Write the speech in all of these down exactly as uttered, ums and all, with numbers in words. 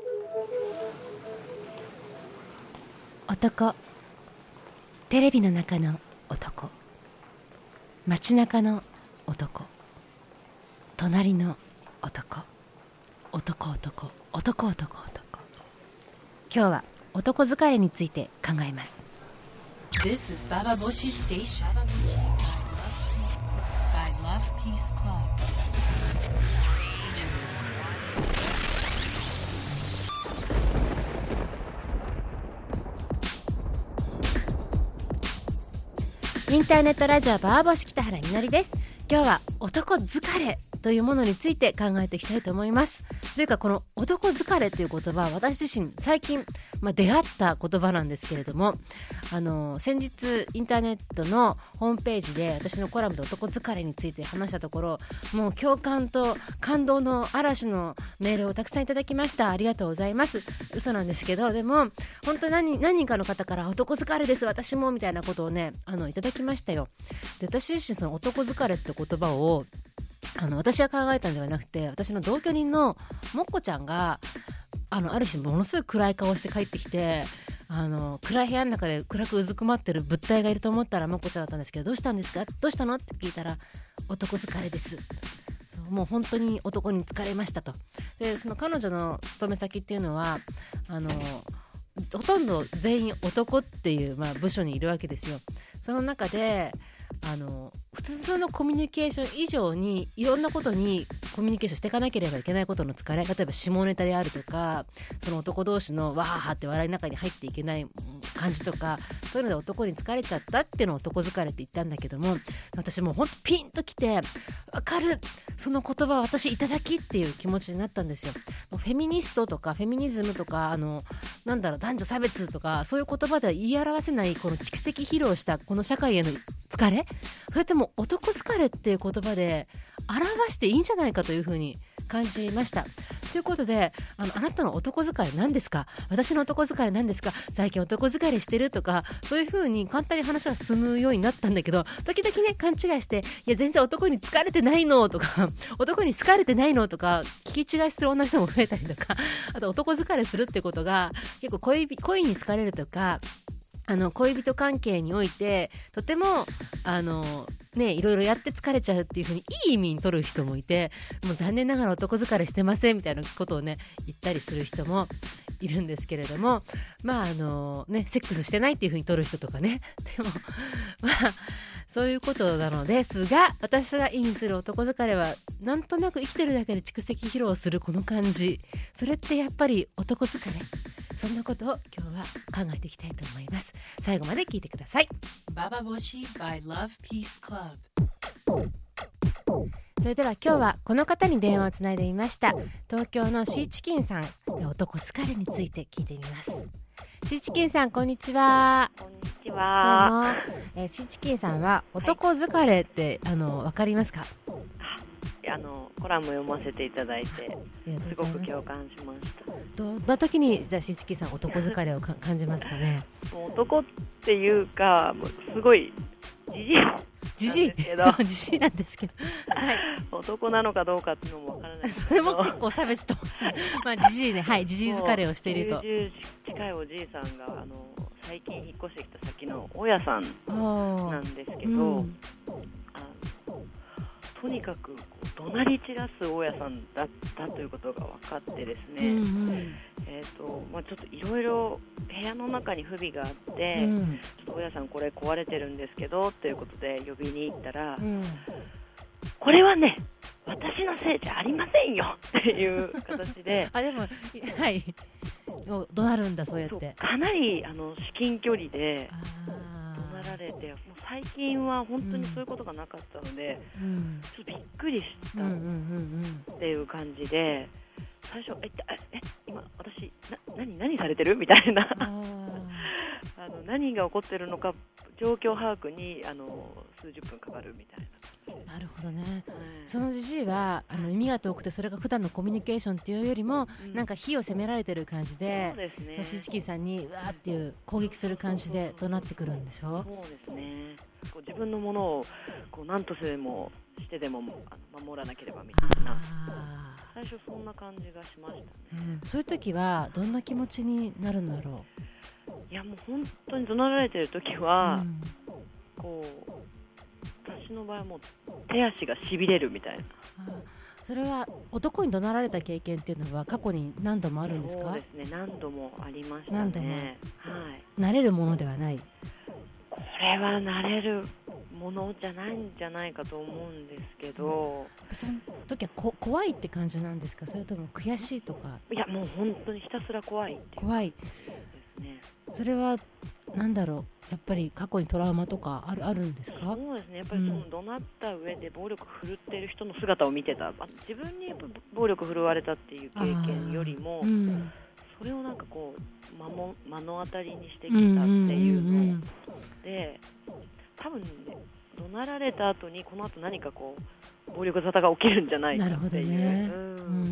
男、テレビの中の男、街中の男、隣の男、男男男男男。今日は男疲れについて考えます。 This is Baba Boshi Station by Love Peace Club。 インターネットラジオバーボシ北原みのりです。今日は男疲れというものについて考えていきたいと思います。というかこの男疲れという言葉は私自身最近、まあ、出会った言葉なんですけれども、あの先日インターネットのホームページで私のコラムで男疲れについて話したところ、もう共感と感動の嵐のメールをたくさんいただきました。ありがとうございます。嘘なんですけど、でも本当に 何, 何人かの方から男疲れです私もみたいなことをねあのいただきましたよ。で私自身その男疲れって言葉をあの私が考えたんではなくて、私の同居人のもっこちゃんが あのある日ものすごい暗い顔して帰ってきて、あの暗い部屋の中で暗くうずくまってる物体がいると思ったらもっこちゃんだったんですけど、どうしたんですかどうしたのって聞いたら、男疲れです。そうもう本当に男に疲れましたと。でその彼女の勤め先っていうのはあのほとんど全員男っていう、まあ、部署にいるわけですよ。その中であの普通のコミュニケーション以上にいろんなことにコミュニケーションしていかなければいけないことの疲れ、例えば下ネタであるとか、その男同士のわーはって笑いの中に入っていけない感じとか、そういうので男に疲れちゃったっていうのを男疲れって言ったんだけども、私もうほんとピンときて、わかる、その言葉私いただきっていう気持ちになったんですよ。フェミニストとかフェミニズムとかあのなんだろう男女差別とかそういう言葉では言い表せないこの蓄積疲労したこの社会への疲れ、それってもう男疲れっていう言葉で表していいんじゃないかというふうに感じました。ということで あのあなたの男疲れ何ですか、私の男疲れ何ですか、最近男疲れしてるとか、そういうふうに簡単に話が進むようになったんだけど、時々ね勘違いして、いや全然男に疲れてないのとか男に疲れてないのとか聞き違いする女の人も増えたりとか、あと男疲れするってことが結構 恋, 恋に疲れるとか、あの恋人関係においてとてもあのねいろいろやって疲れちゃうっていう風にいい意味に取る人もいて、もう残念ながら男疲れしてませんみたいなことをね言ったりする人もいるんですけれども、まああのねセックスしてないっていう風に取る人とかね、でもまあそういうことなのですが、私が意味する男疲れはなんとなく生きてるだけで蓄積疲労するこの感じ、それってやっぱり男疲れ、そんなことを今日は考えていきたいと思います。最後まで聞いてください。 Baba Boshi by Love Peace Club。 それでは今日はこの方に電話をつないでみました。東京のシーチキンさん、男疲れについて聞いてみます。シーチキンさんこんにちは。 こんにちは。 どうも、えー、シーチキンさんは男疲れって、はい、あの分かりますか？ あのコラム読ませていただいてすごく共感しました。 どんな時にじゃあしんちきさん男疲れをか感じますかね？ もう男っていうかもうすごいじじいなんですけどじじいなんですけど、はい、 男なのかどうかっていうのもわからないですけど、それも結構差別とまあじじいね、はいじじい疲れをしていると。 きゅうじゅう近いおじいさんがあの最近引っ越してきた先の大家さんなんですけど、うん、あのとにかく怒鳴り散らす大家さんだったということが分かってですね、うんうんえーとまあ、ちょっといろいろ部屋の中に不備があって、うん、ちょっと大家さんこれ壊れてるんですけどということで呼びに行ったら、うん、これはね私のせいじゃありませんよっていう形であでもはいどうなるんだそうやってそうかなりあの至近距離で怒鳴られて、もう最近は本当にそういうことがなかったので、うん、ちょっとびっくりしたっていう感じで、最初ええ今私な 何, 何されてるみたいなあの何が起こってるのか状況把握にあの数十分かかるみたいな。 なるほどね、 はい、 そのじじいはあの耳が遠くてそれが普段のコミュニケーションっていうよりも、うん、なんか火を責められてる感じで、 そうですね、 そのシーチキンさんにうわーっていう攻撃する感じで怒鳴ってくるんでしょ。 そうですね、こう自分のものをこう何としてでもしてでもあの守らなければみたいな、最初そんな感じがしましたね、 うん、そういう時はどんな気持ちになるんだろう。いやもう本当に怒鳴られてる時は、うん、こう私の場合はもう手足がしびれるみたいな。 あ、それは男に怒鳴られた経験っていうのは過去に何度もあるんですか？ そうですね、何度もありましたね。 何度も、はい、慣れるものではない。 これは慣れるものじゃないんじゃないかと思うんですけど、 うん、その時はこ怖いって感じなんですか？それとも悔しいとか？ いやもう本当にひたすら怖いっていう怖いですね。 それはなんだろう、やっぱり過去にトラウマとかある、あるんですか？ そうですね、やっぱりその怒鳴った上で暴力振るってる人の姿を見てた、自分にやっぱ暴力振るわれたっていう経験よりも、うん、それをなんかこう 目, 目の当たりにしてきたっていうので、多分ね、怒鳴られた後にこの後何かこう暴力沙汰が起きるんじゃないかっていう、ね、うん、うん、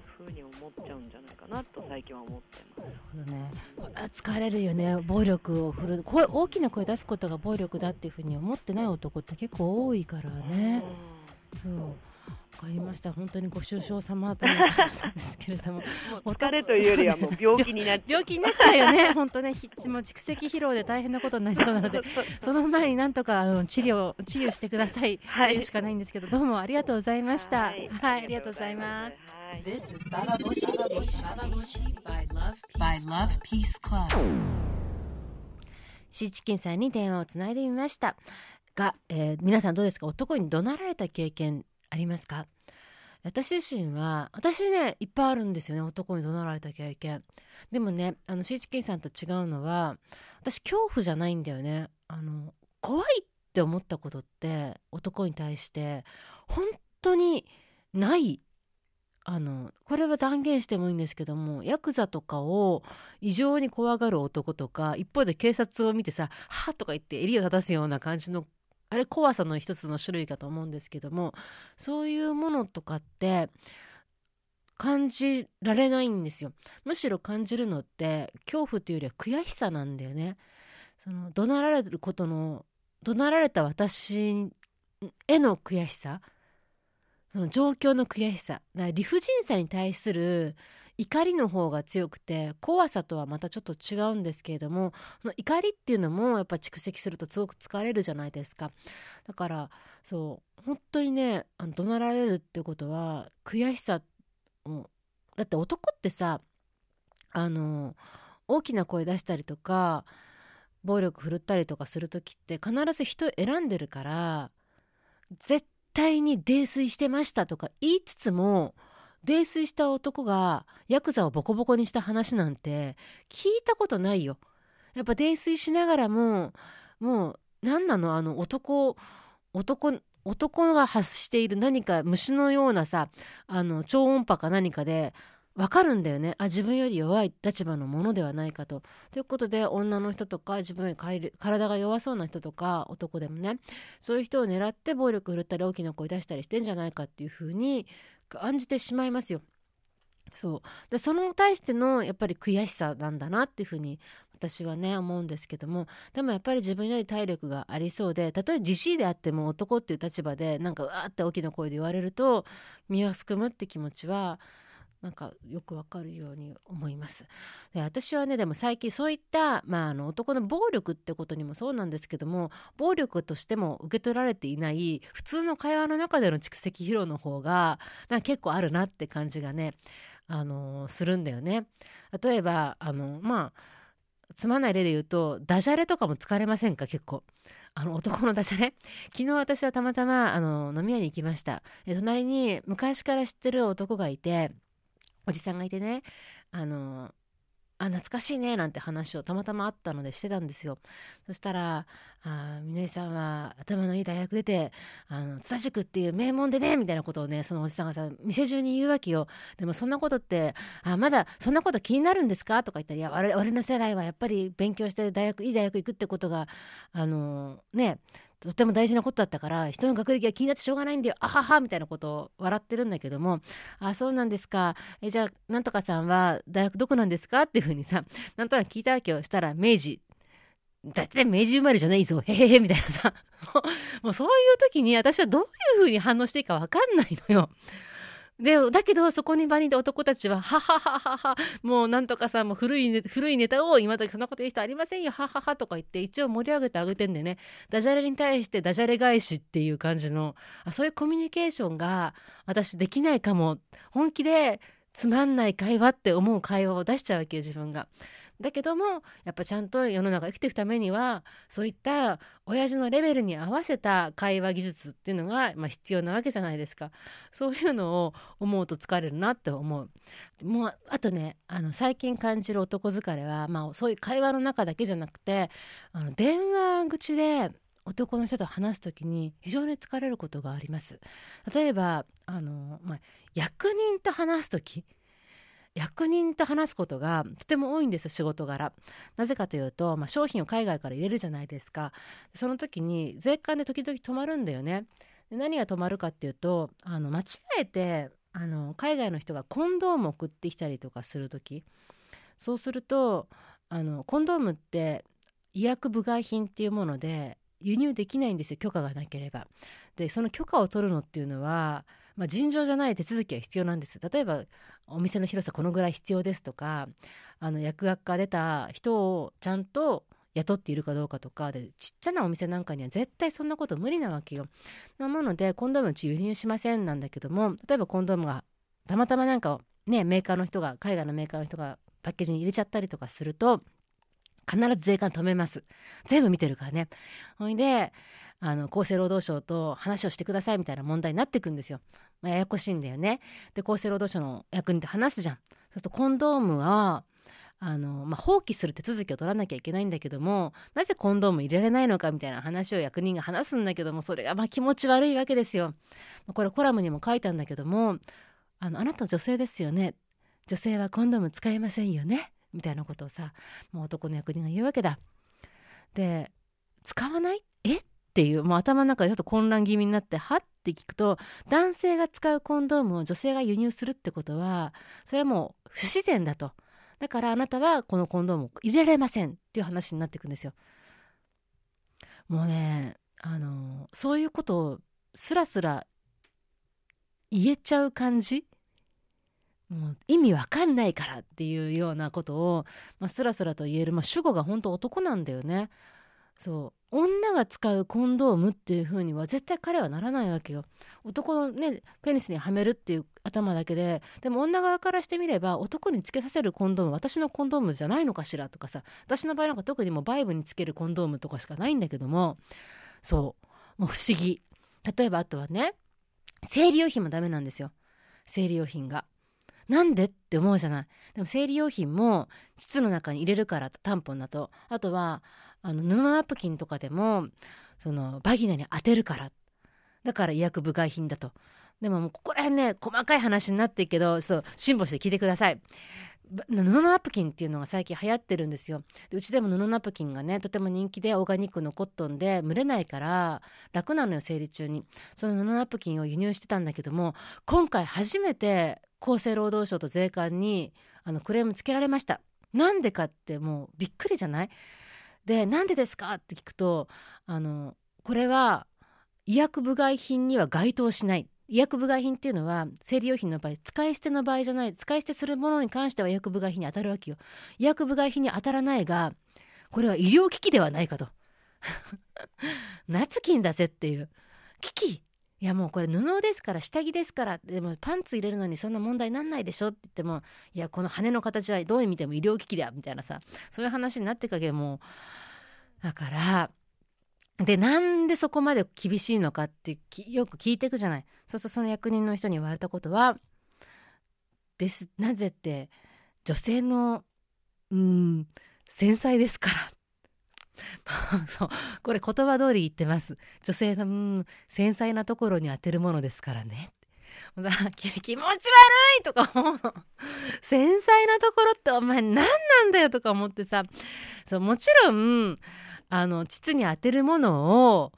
ふうに思っちゃうんじゃないかなと最近は思ってます。 なるほどね。疲れるよね、暴力を振る声、大きな声出すことが暴力だっていうふうに思ってない男って結構多いからね、うん、そうわかりました。本当にご愁傷様という感じなんですけれどもも疲れというよりはもう病気になっちゃう病気になっちゃうよね本当ね、もう蓄積疲労で大変なことになりそうなのでその前になんとかあの治療治療してくださいというしかないんですけど、どうもありがとうございました。はい、はい、ありがとうございます。 This is Baba Boshi Station by Love by Love Peace Club。 シーチキンさんに電話をつないでみましたが、えー、皆さんどうですか？男に怒鳴られた経験ありますか？私自身は私ねいっぱいあるんですよね、男に怒鳴られた経験。でもね、あのシーチキンさんと違うのは、私恐怖じゃないんだよね。あの怖いって思ったことって男に対して本当にない。あのこれは断言してもいいんですけども、ヤクザとかを異常に怖がる男とか、一方で警察を見てさはぁとか言って襟を正すような感じの、あれ怖さの一つの種類かと思うんですけども、そういうものとかって感じられないんですよ。むしろ感じるのって恐怖というよりは悔しさなんだよね。その怒鳴られることの、怒鳴られた私への悔しさ、その状況の悔しさ、だから理不尽さに対する怒りの方が強くて、怖さとはまたちょっと違うんですけれども、その怒りっていうのもやっぱ蓄積するとすごく疲れるじゃないですか。だからそう本当にね、あの怒鳴られるってことは悔しさを、だって男ってさ、あの大きな声出したりとか暴力振るったりとかするときって必ず人選んでるから、絶対絶対に泥酔してましたとか言いつつも、泥酔した男がヤクザをボコボコにした話なんて聞いたことないよ。やっぱ泥酔しながらも、もう何なのあの男男男が発している何か虫のようなさ、あの超音波か何かで分かるんだよね。あ、自分より弱い立場のものではないかと。ということで、女の人とか自分より体が弱そうな人とか男でもね、そういう人を狙って暴力振るったり大きな声出したりしてんじゃないかっていうふうに感じてしまいますよ。そうで、その対してのやっぱり悔しさなんだなっていうふうに私はね思うんですけども、でもやっぱり自分より体力がありそうで、たとえじじいであっても男っていう立場でなんかうわーって大きな声で言われると身をすくむって気持ちはなんかよくわかるように思います。で、私はね、でも最近そういった、まあ、あの男の暴力ってことにもそうなんですけども、暴力としても受け取られていない普通の会話の中での蓄積疲労の方がなんか結構あるなって感じがね、あのーするんだよね。例えばあのまあつまんない例で言うと、ダジャレとかも疲れませんか？結構あの男のダジャレ。昨日私はたまたまあの飲み屋に行きました。で、隣に昔から知ってる男がいて、おじさんがいてね、あのあ懐かしいねなんて話をたまたまあったのでしてたんですよ。そしたら、あみのりさんは頭のいい大学出て、あの津田塾っていう名門でねみたいなことをね、そのおじさんがさ店中に言うわけよ。でもそんなことって、あまだそんなこと気になるんですかとか言ったら、いや俺俺の世代はやっぱり勉強して大学いい大学行くってことがあのねとても大事なことだったから人の学歴が気になってしょうがないんだよあははみたいなことを笑ってるんだけども、あそうなんですか、えじゃあなんとかさんは大学どこなんですかっていうふうにさなんとなく聞いたわけをしたら明治だって明治生まれじゃないぞへへへみたいなさもうそういう時に私はどういう風に反応していいか分かんないのよ。でだけどそこに場にいた男たちははははははもうなんとかさもう古い、ね、古いネタを今時そんなこと言う人ありませんよはははとか言って一応盛り上げてあげてんでね、ダジャレに対してダジャレ返しっていう感じのあそういうコミュニケーションが私できないかも、本気でつまんない会話って思う会話を出しちゃうわけよ自分が。だけどもやっぱちゃんと世の中生きていくためにはそういった親父のレベルに合わせた会話技術っていうのが、まあ、必要なわけじゃないですか。そういうのを思うと疲れるなって思う。もうあとねあの最近感じる男疲れは、まあ、そういう会話の中だけじゃなくてあの電話口で男の人と話すときに非常に疲れることがあります。例えばあの、まあ、役人と話すとき役人と話すことがとても多いんですよ仕事柄。なぜかというと、まあ、商品を海外から入れるじゃないですか。その時に税関で時々止まるんだよね。で何が止まるかっていうとあの間違えてあの海外の人がコンドームを送ってきたりとかする時、そうするとあのコンドームって医薬部外品っていうもので輸入できないんですよ許可がなければ。でその許可を取るのっていうのは、まあ、尋常じゃない手続きが必要なんです。例えばお店の広さこのぐらい必要ですとか、あの薬学科出た人をちゃんと雇っているかどうかとかで、ちっちゃなお店なんかには絶対そんなこと無理なわけよ。なものでコンドームうち輸入しませんなんだけども、例えばコンドームがたまたまなんかねメーカーの人が海外のメーカーの人がパッケージに入れちゃったりとかすると必ず税関止めます。全部見てるからね。ほいであの厚生労働省と話をしてくださいみたいな問題になってくんですよ。まあ、ややこしいんだよね。で厚生労働省の役人と話すじゃん。そうするとコンドームはあの、まあ、放棄する手続きを取らなきゃいけないんだけども、なぜコンドーム入れられないのかみたいな話を役人が話すんだけども、それがまあ気持ち悪いわけですよ。これコラムにも書いたんだけども、あのあなた女性ですよね、女性はコンドーム使えませんよねみたいなことをさ、もう男の役人が言うわけだ。で使わないえっていう、もう頭の中でちょっと混乱気味になって、はって聞くと、男性が使うコンドームを女性が輸入するってことはそれはもう不自然だと。だからあなたはこのコンドームを入れられませんっていう話になっていくんですよ。もうねあのそういうことをスラスラ言えちゃう感じ、もう意味わかんないからっていうようなことを、まあ、スラスラと言える、まあ、主語が本当男なんだよね。そう女が使うコンドームっていう風には絶対彼はならないわけよ。男のねペニスにはめるっていう頭だけで、でも女側からしてみれば男につけさせるコンドーム私のコンドームじゃないのかしらとかさ、私の場合なんか特にもうバイブにつけるコンドームとかしかないんだけども、そうもう不思議。例えばあとはね生理用品もダメなんですよ。生理用品がなんでって思うじゃない。でも生理用品も膣の中に入れるからと、タンポンだと、あとはあの布ナプキンとかでもそのバギナに当てるからだから医薬部外品だと。でももうここら辺ね細かい話になってるけど、そう辛抱して聞いてください。布ナプキンっていうのが最近流行ってるんですよ。でうちでも布ナプキンがねとても人気で、オーガニックのコットンで蒸れないから楽なのよ生理中に。その布ナプキンを輸入してたんだけども、今回初めて厚生労働省と税関にあのクレームつけられました。なんでかってもうびっくりじゃない。でなんでですかって聞くと、あのこれは医薬部外品には該当しない。医薬部外品っていうのは生理用品の場合使い捨ての場合じゃない、使い捨てするものに関しては医薬部外品に当たるわけよ。医薬部外品に当たらないがこれは医療機器ではないかとナプキンだぜっていう機器、いやもうこれ布ですから下着ですから、でもパンツ入れるのにそんな問題なんないでしょって言っても、いやこの羽の形はどういう意味でも医療機器だみたいなさ、そういう話になっていくわけ。もうだからでなんでそこまで厳しいのかってよく聞いていくじゃない。そうするとその役人の人に言われたことはですなぜって女性のうーん繊細ですからそうこれ言葉通り言ってます。女性のうん繊細なところに当てるものですからね気持ち悪いとか思うの繊細なところってお前何なんだよとか思ってさ、そうもちろんあの膣に当てるものを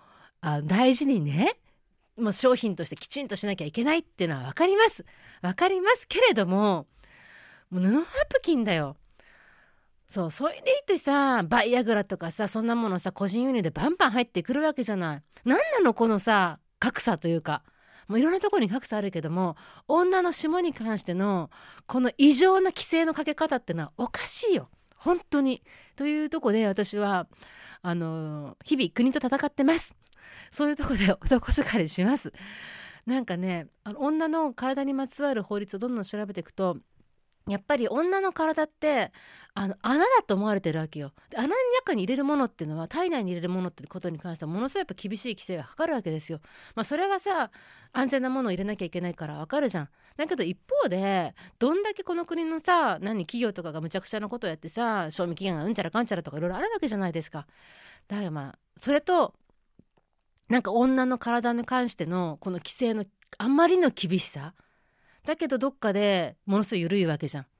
あ大事にねもう商品としてきちんとしなきゃいけないっていうのは分かります分かりますけれども、もう布ナプキンだよ。そうそれでいてさバイアグラとかさそんなものさ個人輸入でバンバン入ってくるわけじゃない。なんなのこのさ格差というか、もういろんなところに格差あるけども女の下に関してのこの異常な規制のかけ方ってのはおかしいよ本当に。というところで私はあの日々国と戦ってます。そういうところで男疲れします。なんかねあの女の体にまつわる法律をどんどん調べていくとやっぱり女の体ってあの穴だと思われてるわけよ。で穴の中に入れるものっていうのは体内に入れるものってことに関してはものすごいやっぱ厳しい規制がかかるわけですよ。まあそれはさ安全なものを入れなきゃいけないからわかるじゃん。だけど一方でどんだけこの国のさ何企業とかがむちゃくちゃなことをやってさ賞味期限がうんちゃらかんちゃらとかいろいろあるわけじゃないですか。だからまあそれとなんか女の体に関してのこの規制のあんまりの厳しさだけどどっかでものすごい緩いわけじゃん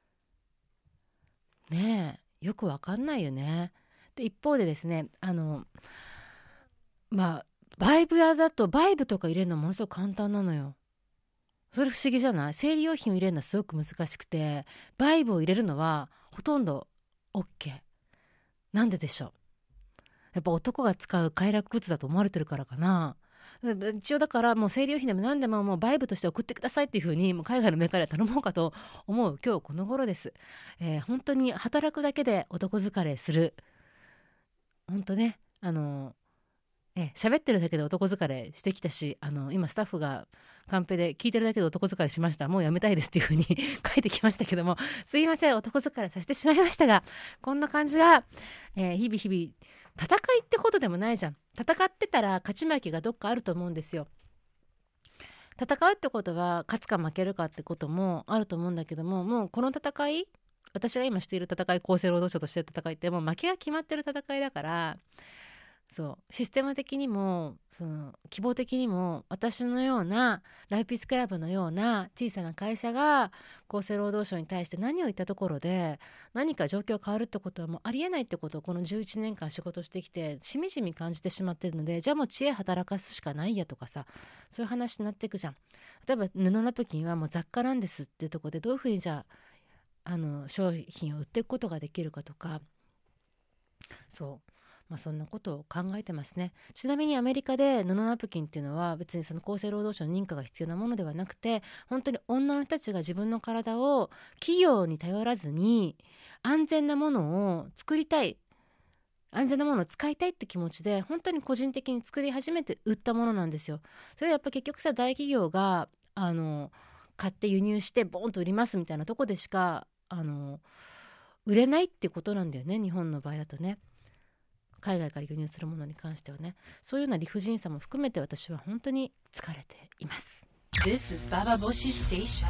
ねえ。よくわかんないよね。で一方でですねあのまあバイブ屋だとバイブとか入れるのものすごく簡単なのよ。それ不思議じゃない？生理用品を入れるのはすごく難しくてバイブを入れるのはほとんど OK。 なんででしょう？やっぱ男が使う快楽グッズだと思われてるからかな。一応だからもう生理用品でも何でももうバイブとして送ってくださいっていう風にもう海外のメーカーで頼もうかと思う今日この頃です、えー、本当に働くだけで男疲れする。本当ねあのえ喋ってるだけで男疲れしてきたしあの今スタッフがカンペで聞いてるだけで男疲れしましたもうやめたいですっていう風に書いてきましたけどもすいません男疲れさせてしまいましたがこんな感じが、えー、日々日々戦いってことでもないじゃん。戦ってたら勝ち負けがどっかあると思うんですよ。戦うってことは勝つか負けるかってこともあると思うんだけどももうこの戦い私が今している戦い厚生労働省としている戦いってもう負けが決まってる戦いだからそうシステム的にもその希望的にも私のようなライピースクラブのような小さな会社が厚生労働省に対して何を言ったところで何か状況が変わるってことはもうありえないってことをこのじゅういちねんかん仕事してきてしみじみ感じてしまっているのでじゃあもう知恵働かすしかないやとかさそういう話になっていくじゃん。例えば布ナプキンはもう雑貨なんですっていうところでどういうふうにじゃあ、あの商品を売っていくことができるかとかそうまあ、そんなことを考えてますね。ちなみにアメリカで布ナプキンっていうのは別にその厚生労働省の認可が必要なものではなくて本当に女の人たちが自分の体を企業に頼らずに安全なものを作りたい安全なものを使いたいって気持ちで本当に個人的に作り始めて売ったものなんですよ。それはやっぱ結局さ大企業があの買って輸入してボーンと売りますみたいなとこでしかあの売れないってことなんだよね日本の場合だとね。海外から輸入するものに関してはねそういうような理不尽さも含めて私は本当に疲れています。 This is Baba Boshi Station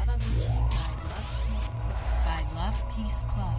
by Love Peace Club。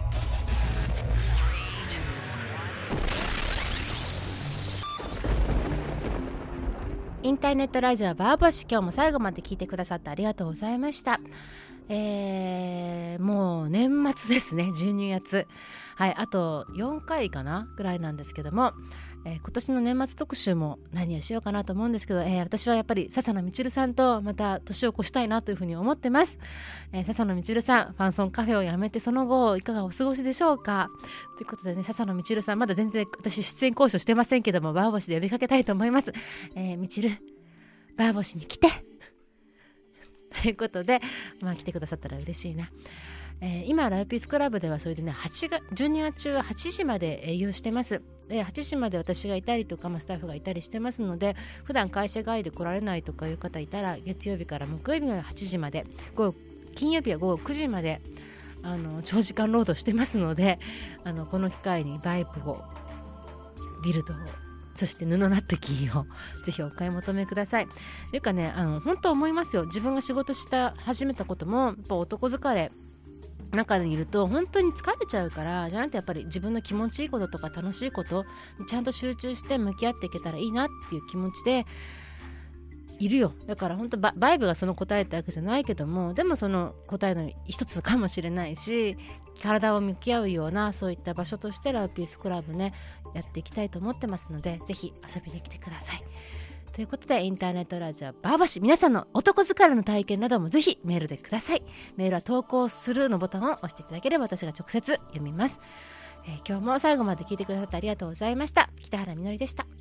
インターネットラジオバーボシ今日も最後まで聞いてくださってありがとうございました。えー、もう年末ですねじゅうにがつはいあとよんかいかなぐらいなんですけども、えー、今年の年末特集も何をしようかなと思うんですけど、えー、私はやっぱり笹野みちるさんとまた年を越したいなというふうに思ってます、えー、笹野みちるさんファンソンカフェをやめてその後いかがお過ごしでしょうかということでね笹野みちるさんまだ全然私出演交渉してませんけどもバーボシで呼びかけたいと思います。えー、みちるバーボシに来てということで、まあ、来てくださったら嬉しいな、えー、今ライピースクラブではそれでねはちがつじゅうにがつ中ははちじまで営業してます。ではちじまで私がいたりとか、まあ、スタッフがいたりしてますので普段会社外で来られないとかいう方いたら月曜日から木曜日のはちじまで午後金曜日は午後くじまであの長時間労働してますのであのこの機会にバイプをディルドをそして布ナプキンをぜひお買い求めください。というかねあの本当思いますよ。自分が仕事した始めたこともやっぱ男疲れ中にいると本当に疲れちゃうからじゃなくてやっぱり自分の気持ちいいこととか楽しいことにちゃんと集中して向き合っていけたらいいなっていう気持ちでいるよ。だから本当バ, バイブがその答えってわけじゃないけども、でもその答えの一つかもしれないし、体を向き合うようなそういった場所としてラブピースクラブねやっていきたいと思ってますので、ぜひ遊びに来てください。ということでインターネットラジオバーバシ、皆さんの男疲れの体験などもぜひメールでください。メールは投稿するのボタンを押していただければ私が直接読みます。えー、今日も最後まで聞いてくださってありがとうございました。北原みのりでした。